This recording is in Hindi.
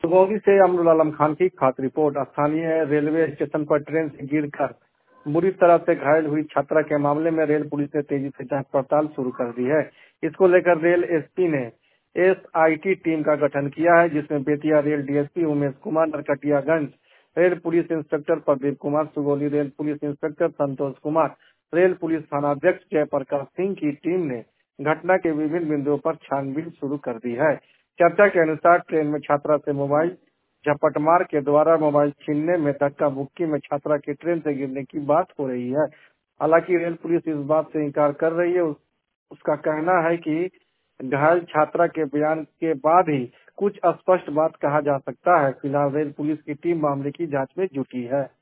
सुगौली से अमरुल आलम खान की खास रिपोर्ट। स्थानीय रेलवे स्टेशन पर ट्रेन से गिरकर बुरी तरह से घायल हुई छात्रा के मामले में रेल पुलिस ने तेजी से जांच पड़ताल शुरू कर दी है। इसको लेकर रेल एसपी ने एसआईटी टीम का गठन किया है, जिसमें Bettiah rail DSP Umesh Kumar, Narkatiaganj rail police inspector Pradeep Kumar, Sugauli rail police inspector Santosh Kumar, rail police थानाध्यक्ष जयप्रकाश सिंह की टीम ने घटना के विभिन्न बिंदुओं पर छानबीन शुरू कर दी है। चर्चा के अनुसार ट्रेन में छात्रा से मोबाइल झपटमार के द्वारा मोबाइल छीनने में धक्का मुक्की में छात्रा की ट्रेन से गिरने की बात हो रही है। हालांकि रेल पुलिस इस बात से इंकार कर रही है। उसका कहना है कि घायल छात्रा के बयान के बाद ही कुछ स्पष्ट बात कहा जा सकता है। फिलहाल रेल पुलिस की टीम मामले की जांच में जुटी है।